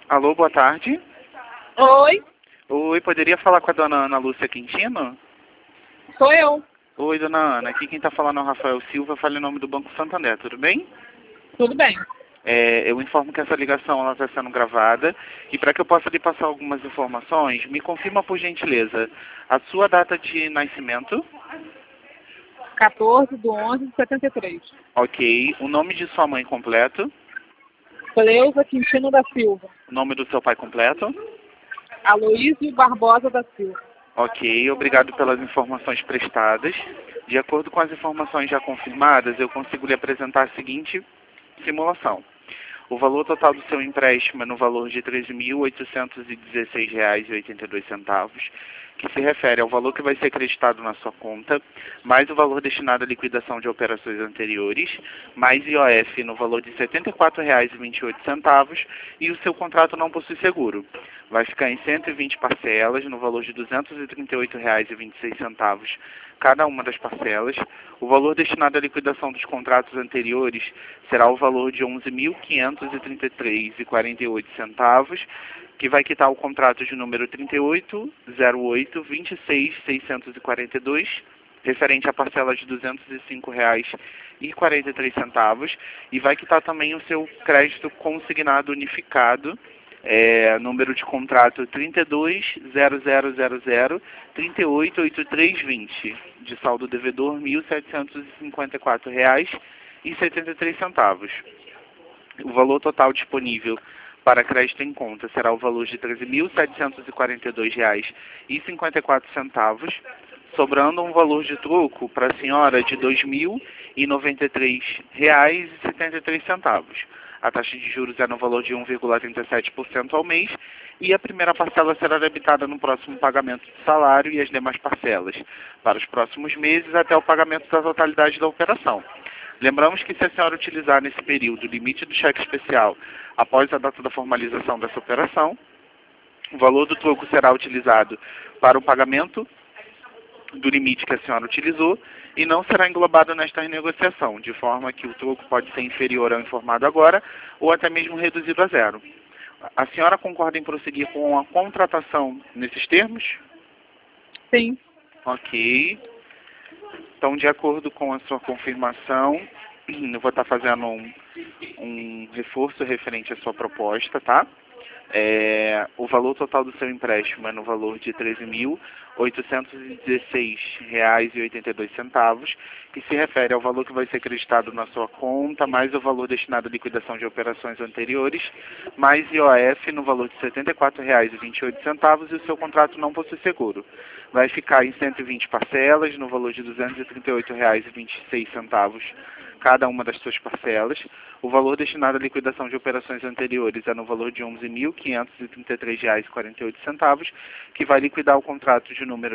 Alô, boa tarde. Oi, Oi, poderia falar com a dona Ana Lúcia Quintino? sou eu. Oi, dona Ana. Aqui quem está falando é o Rafael Silva, fala em nome do Banco Santander, tudo bem? Tudo bem. Eu informo que essa ligação está sendo gravada e para que eu possa lhe passar algumas informações, me confirma por gentileza a sua data de nascimento, 14/11/73. ok, o nome de sua mãe completo, Cleusa Quintino da Silva. o nome do seu pai completo, Aloísio Barbosa da Silva. ok, obrigado pelas informações prestadas. De acordo com as informações já confirmadas, eu consigo lhe apresentar a seguinte simulação. O valor total do seu empréstimo é no valor de R$ 13.816,82, que se refere ao valor que vai ser acreditado na sua conta, mais o valor destinado à liquidação de operações anteriores, mais IOF no valor de R$ 74,28 e o seu contrato não possui seguro. Vai ficar em 120 parcelas no valor de R$ 238,26 cada uma das parcelas. O valor destinado à liquidação dos contratos anteriores será o valor de R$ 11.533,48, que vai quitar o contrato de número 3808-26-642, referente à parcela de R$ 205,43, e vai quitar também o seu crédito consignado unificado, número de contrato 32.0000.388320, de saldo devedor R$ 1.754,73. O valor total disponível para crédito em conta será o valor de R$ 13.742,54, sobrando um valor de troco para a senhora de R$ 2.093,73. A taxa de juros é no valor de 1,37% ao mês e a primeira parcela será debitada no próximo pagamento do salário e as demais parcelas para os próximos meses até o pagamento da totalidade da operação. Lembramos que se a senhora utilizar nesse período o limite do cheque especial após a data da formalização dessa operação, o valor do troco será utilizado para o pagamento do limite que a senhora utilizou e não será englobado nesta renegociação, de forma que o troco pode ser inferior ao informado agora ou até mesmo reduzido a zero. A senhora concorda em prosseguir com a contratação nesses termos? Sim. Ok. Então, de acordo com a sua confirmação, eu vou estar fazendo um reforço referente à sua proposta, tá? O valor total do seu empréstimo é no valor de R$ 13.816,82, que se refere ao valor que vai ser acreditado na sua conta, mais o valor destinado à liquidação de operações anteriores, mais IOF no valor de R$ 74,28 e o seu contrato não possui seguro. Vai ficar em 120 parcelas no valor de R$ 238,26 cada uma das suas parcelas. O valor destinado à liquidação de operações anteriores é no valor de R$ 11.533,48, que vai liquidar o contrato de número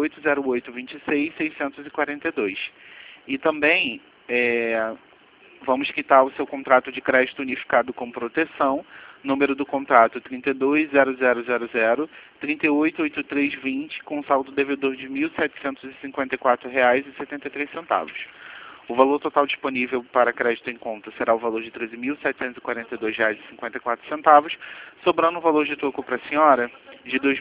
380826-642. E também vamos quitar o seu contrato de crédito unificado com proteção, número do contrato 32.0000.388320, com saldo devedor de R$ 1.754,73. O valor total disponível para crédito em conta será o valor de R$ 13.742,54, sobrando um valor de troco para a senhora de R$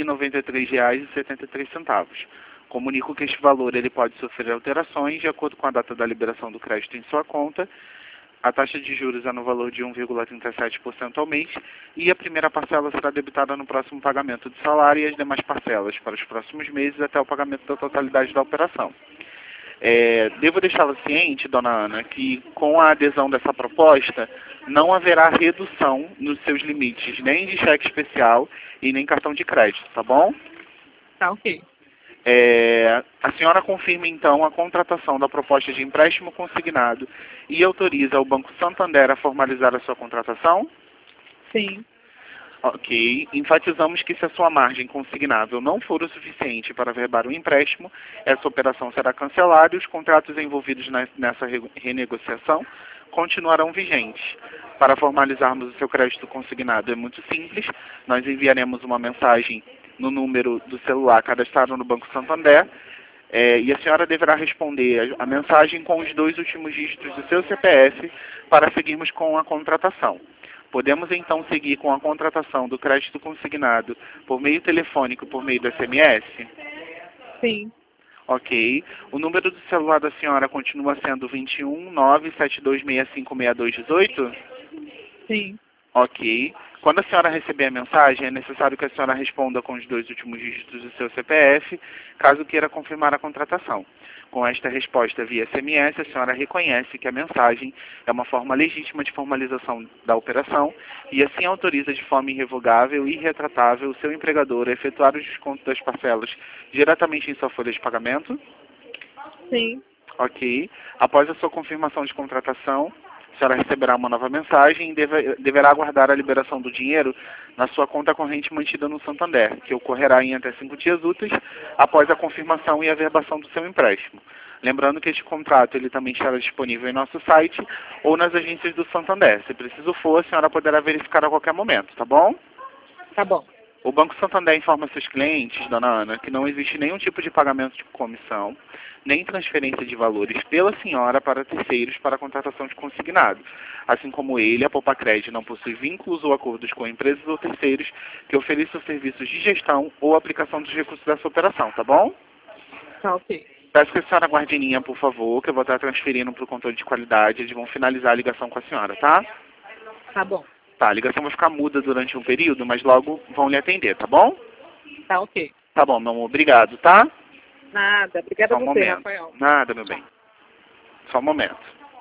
2.093,73. Comunico que este valor ele pode sofrer alterações de acordo com a data da liberação do crédito em sua conta. A taxa de juros é no valor de 1,37% ao mês e a primeira parcela será debitada no próximo pagamento do salário e as demais parcelas para os próximos meses até o pagamento da totalidade da operação. Devo deixá-la ciente, dona Ana, que com a adesão dessa proposta não haverá redução nos seus limites, nem de cheque especial e nem cartão de crédito, tá bom? Tá ok. A senhora confirma então a contratação da proposta de empréstimo consignado e autoriza o Banco Santander a formalizar a sua contratação? Sim. Ok. Enfatizamos que se a sua margem consignável não for o suficiente para averbar o empréstimo, essa operação será cancelada e os contratos envolvidos nessa renegociação continuarão vigentes. Para formalizarmos o seu crédito consignado é muito simples. Nós enviaremos uma mensagem no número do celular cadastrado no Banco Santander e a senhora deverá responder a mensagem com os 2 últimos dígitos do seu CPF para seguirmos com a contratação. Podemos então seguir com a contratação do crédito consignado por meio telefônico e por meio do SMS? Sim. Ok. O número do celular da senhora continua sendo 21 972656218? Sim. Ok. Quando a senhora receber a mensagem, é necessário que a senhora responda com os 2 últimos dígitos do seu CPF, caso queira confirmar a contratação. Com esta resposta via SMS, a senhora reconhece que a mensagem é uma forma legítima de formalização da operação e assim autoriza de forma irrevogável e irretratável o seu empregador a efetuar o desconto das parcelas diretamente em sua folha de pagamento? Sim. Ok. Após a sua confirmação de contratação, a senhora receberá uma nova mensagem e deverá aguardar a liberação do dinheiro na sua conta corrente mantida no Santander, que ocorrerá em até 5 dias úteis após a confirmação e averbação do seu empréstimo. Lembrando que este contrato ele também estará disponível em nosso site ou nas agências do Santander. Se preciso for, a senhora poderá verificar a qualquer momento, tá bom? Tá bom. O Banco Santander informa seus clientes, dona Ana, que não existe nenhum tipo de pagamento de comissão, nem transferência de valores pela senhora para terceiros para a contratação de consignado. Assim como ele, a Poupa-Cred não possui vínculos ou acordos com empresas ou terceiros que ofereçam serviços de gestão ou aplicação dos recursos dessa operação, tá bom? Tá ok. Peço que a senhora aguarde em linha, por favor, que eu vou estar transferindo para o controle de qualidade. Eles vão finalizar a ligação com a senhora, tá? Tá bom. Tá, a ligação vai ficar muda durante um período, mas logo vão lhe atender, tá bom? Tá ok. Tá bom, meu amor. Obrigado, tá? Nada. Obrigada Só a um você, momento. Rafael. Nada, meu bem. Só um momento.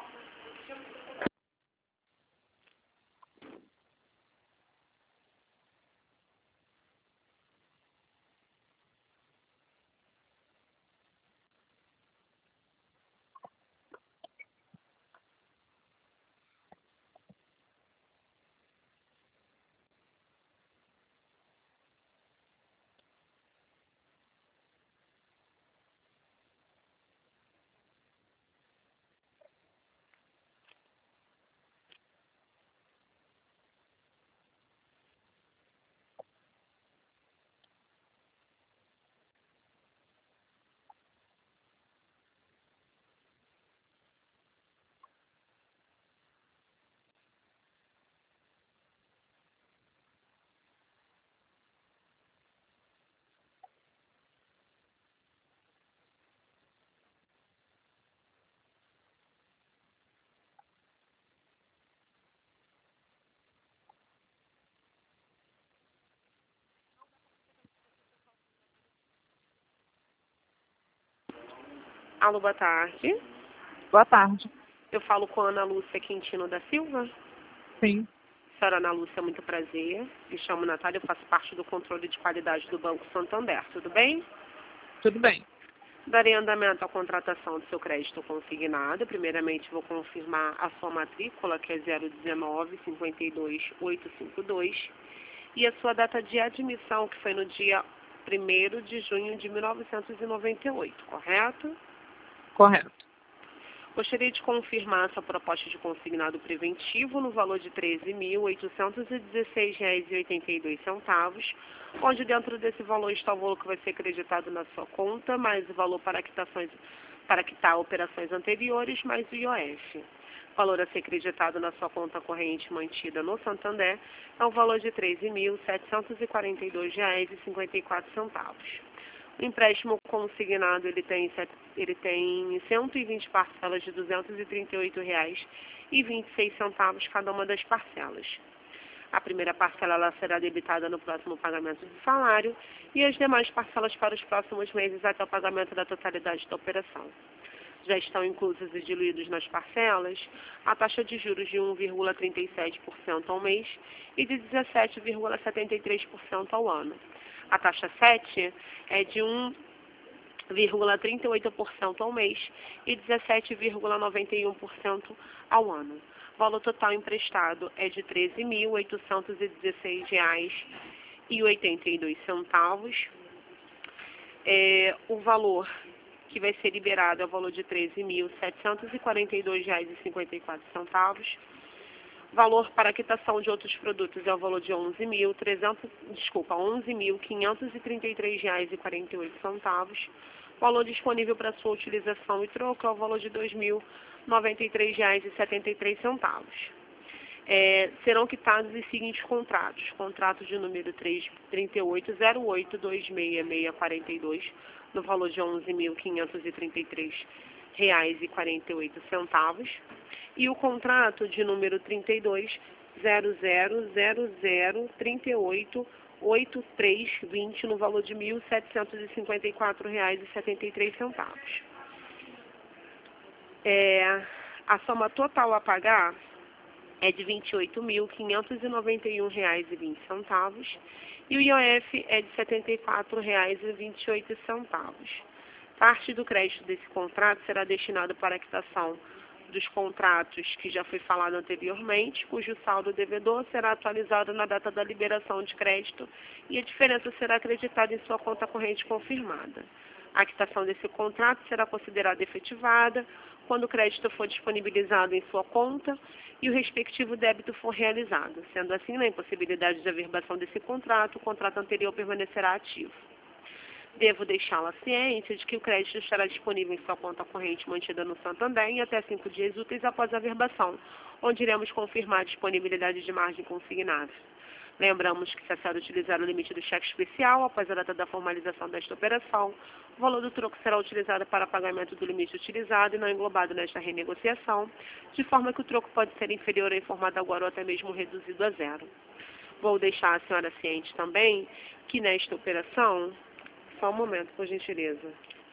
Alô, boa tarde. Boa tarde. Eu falo com a Ana Lúcia Quintino da Silva. Sim. Senhora Ana Lúcia, muito prazer. Me chamo Natália, eu faço parte do controle de qualidade do Banco Santander. Tudo bem? Tudo bem. Darei andamento à contratação do seu crédito consignado. Primeiramente, vou confirmar a sua matrícula, que é 019-52852, e a sua data de admissão, que foi no dia 1º de junho de 1998, correto? Correto. Gostaria de confirmar essa proposta de consignado preventivo no valor de R$ 13.816,82, onde dentro desse valor está o valor que vai ser acreditado na sua conta, mais o valor para quitar operações anteriores, mais o IOF. O valor a ser acreditado na sua conta corrente mantida no Santander é o valor de R$ 13.742,54. O empréstimo consignado ele tem 120 parcelas de R$ 238,26 cada uma das parcelas. A primeira parcela ela será debitada no próximo pagamento do salário e as demais parcelas para os próximos meses até o pagamento da totalidade da operação. Já estão inclusos e diluídos nas parcelas a taxa de juros de 1,37% ao mês e de 17,73% ao ano. A taxa 7 é de 1,38% ao mês e 17,91% ao ano. O valor total emprestado é de R$ 13.816,82. O valor que vai ser liberado é o valor de R$ 13.742,54. Valor para quitação de outros produtos é o valor de R$ 11.533,48. Valor disponível para sua utilização e troca é o valor de R$ 2.093,73. serão quitados os seguintes contratos. Contrato de número 3808-266642, no valor de R$ 11.533,48. E o contrato de número 320000388320, no valor de R$ 1.754,73. A soma total a pagar é de R$ 28.591,20 e o IOF é de R$ 74,28. Parte do crédito desse contrato será destinado para a quitação dos contratos que já foi falado anteriormente, cujo saldo devedor será atualizado na data da liberação de crédito e a diferença será acreditada em sua conta corrente confirmada. A quitação desse contrato será considerada efetivada quando o crédito for disponibilizado em sua conta e o respectivo débito for realizado. Sendo assim, na impossibilidade de averbação desse contrato, o contrato anterior permanecerá ativo. Devo deixá-la ciente de que o crédito estará disponível em sua conta corrente mantida no Santander em até 5 dias úteis após a averbação, onde iremos confirmar a disponibilidade de margem consignada. Lembramos que, se a senhora utilizar o limite do cheque especial após a data da formalização desta operação, o valor do troco será utilizado para pagamento do limite utilizado e não englobado nesta renegociação, de forma que o troco pode ser inferior ao informado agora ou até mesmo reduzido a zero. Vou deixar a senhora ciente também que nesta operação... Só um momento, por gentileza.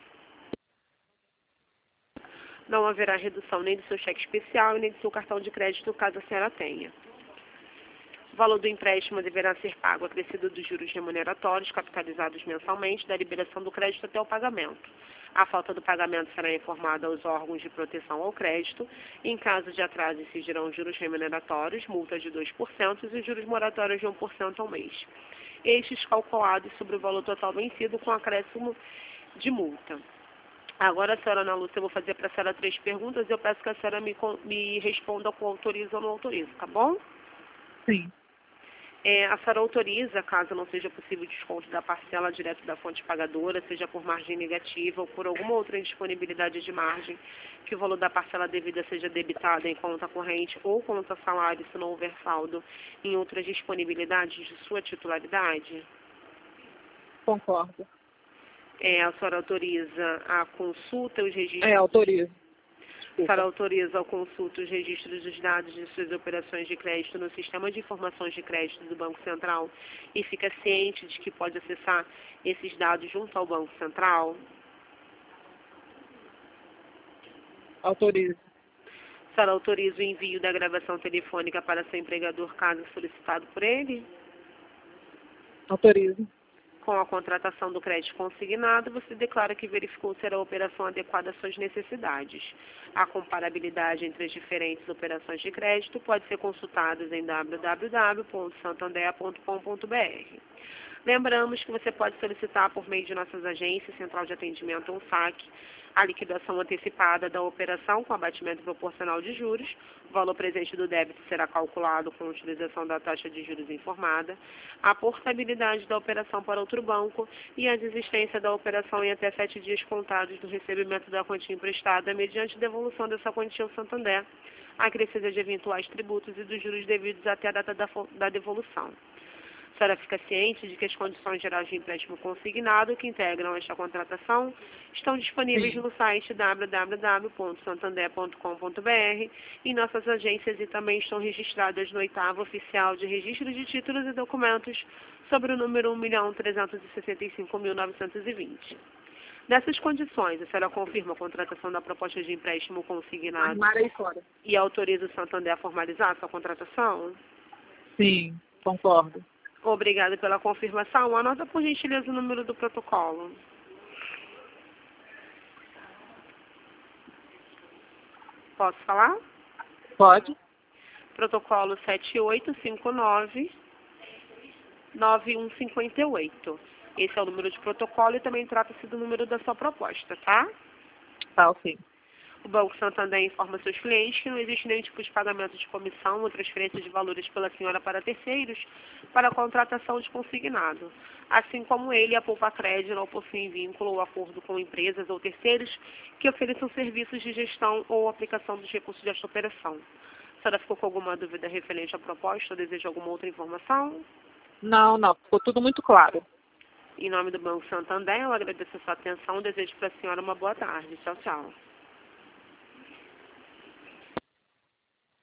Não haverá redução nem do seu cheque especial e nem do seu cartão de crédito, caso a senhora tenha. O valor do empréstimo deverá ser pago acrescido dos juros remuneratórios capitalizados mensalmente da liberação do crédito até o pagamento. A falta do pagamento será informada aos órgãos de proteção ao crédito. Em caso de atraso, incidirão juros remuneratórios, multas de 2% e os juros moratórios de 1% ao mês. Estes calculados sobre o valor total vencido com acréscimo de multa. Agora, senhora Ana Lúcia, eu vou fazer para a senhora 3 perguntas. Eu peço que a senhora me responda com autoriza ou não autoriza, tá bom? Sim. A senhora autoriza, caso não seja possível desconto da parcela direto da fonte pagadora, seja por margem negativa ou por alguma outra indisponibilidade de margem, que o valor da parcela devida seja debitado em conta corrente ou conta salário, se não houver saldo em outras disponibilidades de sua titularidade? Concordo. A senhora autoriza a consulta e os registros... Autorizo. A senhora autoriza a consulta os registros dos dados de suas operações de crédito no Sistema de Informações de Crédito do Banco Central e fica ciente de que pode acessar esses dados junto ao Banco Central? Autorizo. A senhora autoriza o envio da gravação telefônica para seu empregador, caso solicitado por ele? Autorizo. Com a contratação do crédito consignado, você declara que verificou ser a operação adequada às suas necessidades. A comparabilidade entre as diferentes operações de crédito pode ser consultada em www.santander.com.br. Lembramos que você pode solicitar por meio de nossas agências, Central de Atendimento ou SAC, a liquidação antecipada da operação com abatimento proporcional de juros. O valor presente do débito será calculado com a utilização da taxa de juros informada, a portabilidade da operação para outro banco e a desistência da operação em até 7 dias contados do recebimento da quantia emprestada, mediante devolução dessa quantia ao Santander, acrescida de eventuais tributos e dos juros devidos até a data da devolução. A senhora fica ciente de que as condições gerais de empréstimo consignado que integram esta contratação estão disponíveis no site www.santander.com.br, em nossas agências, e também estão registradas no 8º Oficial de Registro de Títulos e Documentos sobre o número 1.365.920. Nessas condições, a senhora confirma a contratação da proposta de empréstimo consignado e autoriza o Santander a formalizar a sua contratação? Sim, concordo. Obrigada pela confirmação. Anota, por gentileza, o número do protocolo. Posso falar? Pode. Protocolo 7859-9158. Esse é o número de protocolo e também trata-se do número da sua proposta, tá? Tá, ok. O Banco Santander informa seus clientes que não existe nenhum tipo de pagamento de comissão ou transferência de valores pela senhora para terceiros para a contratação de consignado. Assim como ele, a Poupa Crédito não possui vínculo ou acordo com empresas ou terceiros que ofereçam serviços de gestão ou aplicação dos recursos desta operação. senhora ficou com alguma dúvida referente à proposta ou deseja alguma outra informação? Não, não. Ficou tudo muito claro. Em nome do Banco Santander, eu agradeço a sua atenção e desejo para a senhora uma boa tarde. Tchau, tchau.